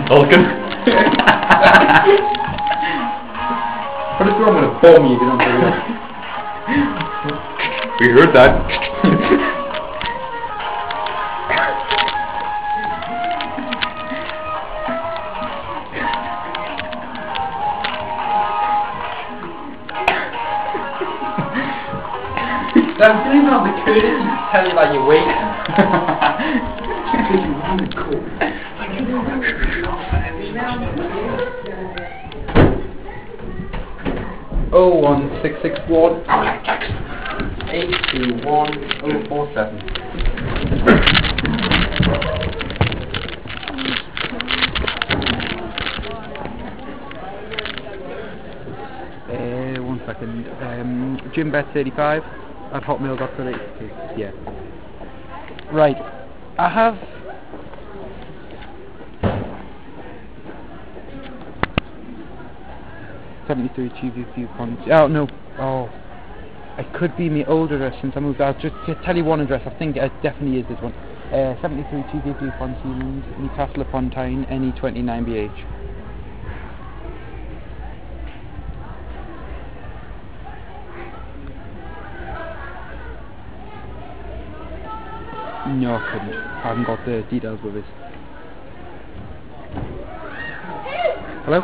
Vulcan. What is wrong with a bomb you don't believe? We heard that. Dad, you don't even have the courtesy to tell you that you're waiting. Oh 1661 821047. One second. JimBet35 at hotmail.co.uk. Yeah. Right. I have. $73 GBP funds. Oh no. Oh. It could be my old address since I moved. I'll just tell you one address. I think it definitely is this one. 73 GBP Fon Sealands, Newcastle upon Tyne, NE29BH. No, I couldn't. I haven't got the details with it. Hello?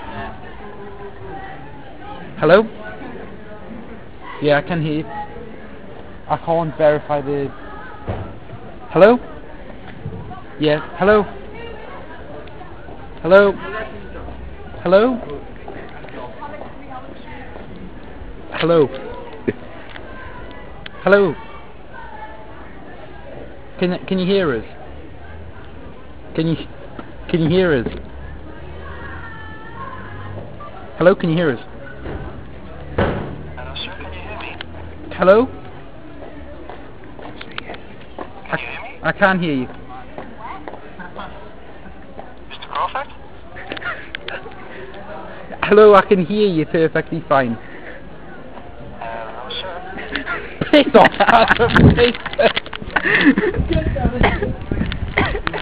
Hello? Yeah, I can hear you. I can't verify the... Hello? Yeah, hello? Hello? Hello? Hello? Hello? Can you hear us? Can you hear us? Hello, can you hear us? Hello, sir, can you hear me? Hello? Can you hear me? I can't hear you. Mr. Crawford? Hello, I can hear you perfectly fine. Hello, sir. Piss off, Adam, piss.